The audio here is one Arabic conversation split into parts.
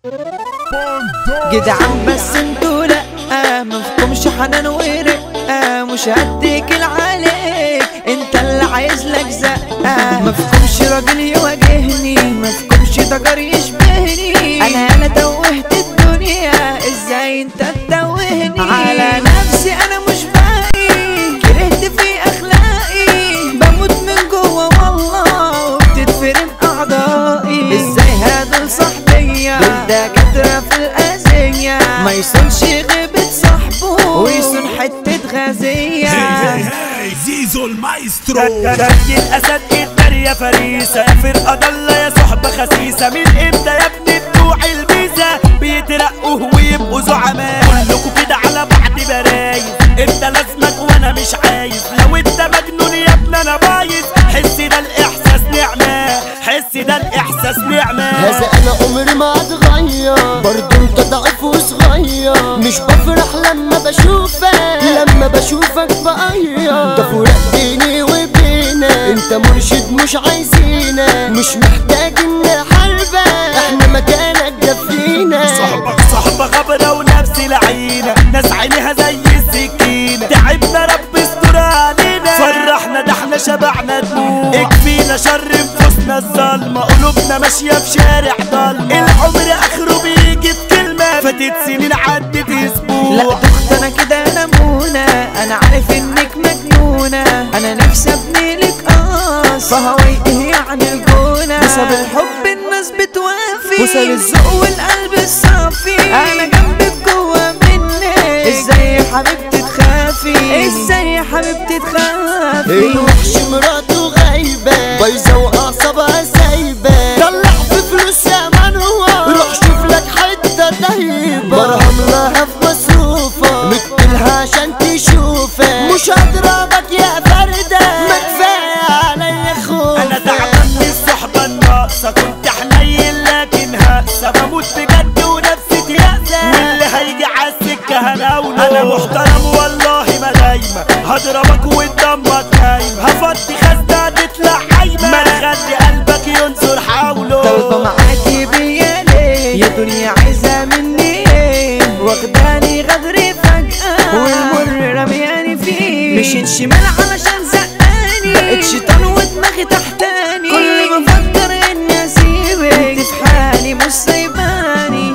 جدعان بس انتو لأ مفهومش حنان ورقة، مش هديك العليك انت اللي عايز لك زقة. مفهومش راجل يواجهني، مفهومش ضجر يشبهني، انا توهت الدنيا ازاي انت تتوهني. على نفسي انا مش باقي، كرهت في اخلاقي، بموت من جوه والله وبتتفرم اعضائي. ازاي هادول صاحبية دول دكاترة في الأذية، ما يصونش غيبة صاحبه ويصون حتة غازية. زيزو المايسترو جاي الاسد الدنيا فريسة، يا فرقة ضالة يا صحبة خسيسة. من امتى يا ابني بتوع الميزة بيترقوا ويبقوا زعماء؟ كلكوا كده على بعض برايز، انت لازمك وانا مش عايز. لو انت مجنون يا ابني انا بايظ، حس ده الاحساس نعمة، حس ده الاحساس نعمة. هذا انا عمري ما اتغير، برضو انت ضعيف وصغير. مش بفرح لما بشوفك بقير. ده فراق بيني وبينك، انت مرشد مش عايزينك، مش محتاج ان حربك، احنا مكانك ده فينا. صحبة غبرة ونفس لعينة، ناس عينيها زي السكينة. تعبنا رب استر علينا، فرحنا ده احنا شبعنا دموع. اكفينا شر نفوسنا الظلمة، قلوبنا ماشية في شارع ضلمة. العمر اخره بيجي في كلمة، فاتت سنين عدت اسبوع. لا دخت انا كده نمونة، انا عارف انك مجنونة، انا نفسي ابني لك قص فهوي ايه يعني الجونة. بسبب الحب الناس بتوافي، وصل الذوق والقلب الصافي، انا جنبك جوا منك. ازاي يا حبيبتي تخافي، ازاي يا حبيبتي تخافي. الوحش مراته غايبة بايظة واعصابها سايبة، طلع في فلوس يا منوع، روح شوف لك حتة طيبة. برهم لها في مصروفة، مديلها عشان تشوفك، مش هضربك يا فردة، ما كفاية عليا خوفك. انا تعبان من الصحبة الناقصة، كنت حنين لكن هقسى، بموت بجد ونفسي تيأسى، واللي هيجي عالسكة هناوله. انا محترم والله ما دايما، هضربك وتدمك نايم، هفضي خزنة تطلع عايمة، ما تخلي قلبك ينصر حوله. طالبة معاكي بيا ليه يا دنيا، عايزة مني ايه؟ واخداني غدري فجأة والمر رمياني فيه، مشيت شمال علشان زقاني، بقيت شيطان ودماغي تحتاني. كل ما افكر اني اسيبك انت في حالي مش سايباني.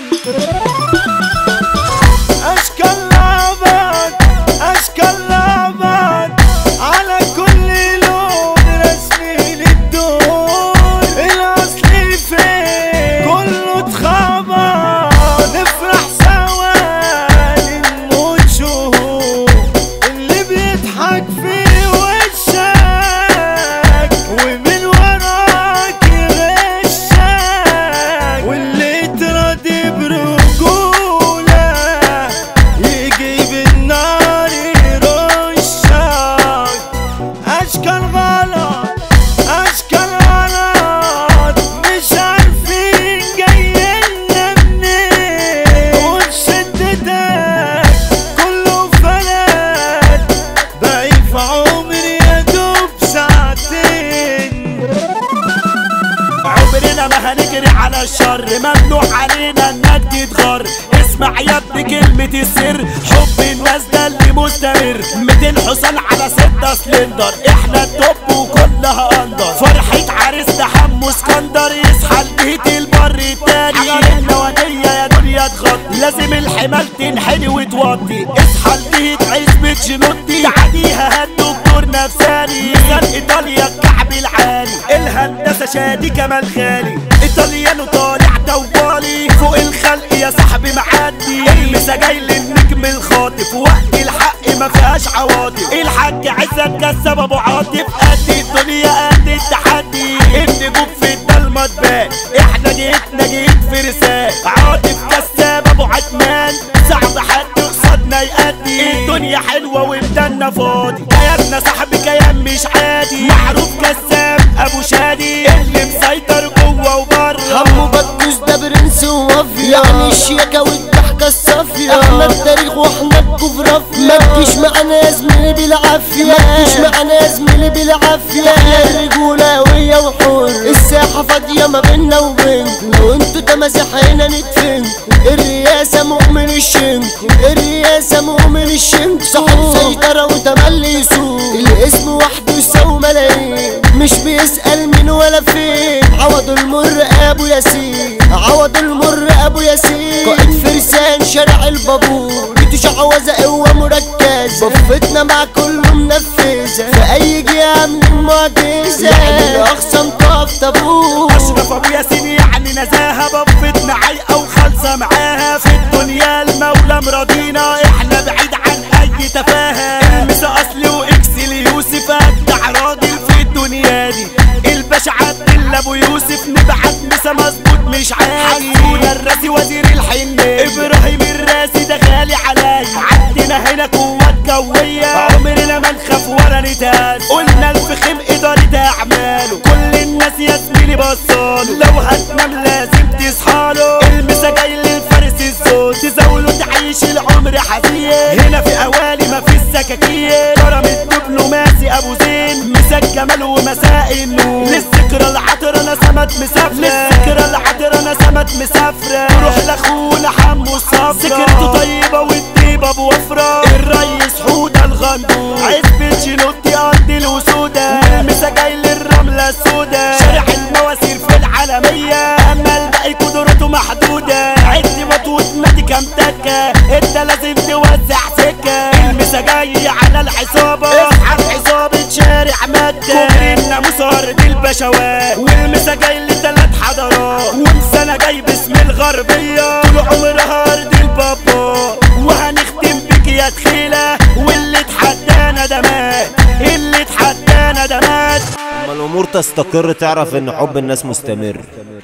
اشكال لعبك اشكال لعبك، على كل لون رسمي للدور. الاصل فين كله اتخبر، نفرح سوا نموت شهور. اللي بيضحك في وشك ومن وراك يغشك، واللي تراضي برجولة يجيب النار يرشك. اشكال غلط اشكال غلط، مش عارفين جايلنا منين، وبشدتك كله فلت، باقي في عمري يا دوب ساعتين. عمرنا ما هنجري على الشر، ممنوع علينا انك تتغر. اسمع يا ابني كلمة السر، حب الناس ده اللي مستمر. 200 حصان على 6 سلندر، احنا التوب وكلها اندر. فرحة عريسنا حمو اسكندر، يصحى البيت البر التاني. حجرنا ودية يا دنيا تغطي، لازم الحمال تنحني وتوطي. اصحى البيت عزبة جنوطي، تعديها هالدكتور نفساني. ميزان ايطاليا الكعب العالي، الهندسة شادي كمال غالي. ايطاليانو طالع توالي، فوق الخلق يا صاحبي معدي. المسا جاي للنجم الخاطف، وقت الحق ما فيهاش عواطف. الحاج عزت كسب ابو عاطف، قد الدنيا قد التحدي. النجوم في الضلمة تبان، احنا جيتنا جيت فرسان. عاطف كساب ابو عتمان، صعب حد قصادنا يأدي. الدنيا حلوة وبدنا فاضي، كياننا صاحبي كيان مش عادي. معروف كساب ابو شادي، اللي مسيطر جوه وبره. همه بكوس ده برنس ووفي، يعني الشياكة والضحكة الصافية احنا التاريخ واحنا الجغرافيا ما تجيش معانا يا زميلي بالعافية ما تجيش معانا يا زميلي بالعافية احنا الرجولة وهي وحور الساحة فاضية ما بينا وبينكم لو انتوا تماسحينا ندفنكم الرئاسة مؤمن الشنكو الرئاسة مؤمن الشنكو صاحب سيطرة وتملي يسوق الاسم وحده يساوي ملايين مش بيسأل مين ولا فين عوض المر ابو ياسين عوض المر ابو ياسين قائد فرسان شارع البابور شعوذة قوة مركزة بفتنا مع كله منفذة في اي جهة من المعجزة يعني الاخصم طاف طابور اشرف ابو ياسين يعني نزاهة بفتنا عايقة وخالصة معاها في الدنيا المولى مرضينا احنا بعيد عن اي تفاهة المسا اصلي واكس ليوسف اجدع راجل في الدنيا دي الباشا عبد الله ابو يوسف نبعت مسا مظبوط مش عادي حسونا الراسي وزير الحنية ابراهيم الراسي ده غالي عليا عندنا هنا قوات جوية عمرنا ما نخاف ولا نتهز قلنا الفخم إدارة أعماله كل الناس يا زميلي بصاله لو هتنام لازم تصحاله المسا جاي للفارس الصوت تزاوله تعيش العمر حزين هنا في أوالي ما في السكاكين كرم الدبلوماسي أبو زين مسا الجمال ومساء النور للذكرى العطرة نسمت مسافرة للذكرى العطرة نسمت مسافرة نروح لأخونا حمو الصفرة ذكرته طيبة والطيبة بوفرة الريس حودة الغندور عزبة شنوتي أرض الوسودة والمسا جاي للرملة السودة شارع المواسير في العالمية أما الباقي قدرته محدودة عدي مطوط مادي كام تكة انت لازم توزع سكة المسا جاي على العصابة اصحاب عصابة شارع مكة كوبري الناموس أرض البشوات والمسا جاي لتلات حضارات ومسانا جاي باسم الغربية طول عمرها أرض البابا وهنختم بك يا تخيلة واللي اتحدانا ده مات اللي اتحدانا ده مات لما الامور تستقر تعرف ان حب الناس مستمر.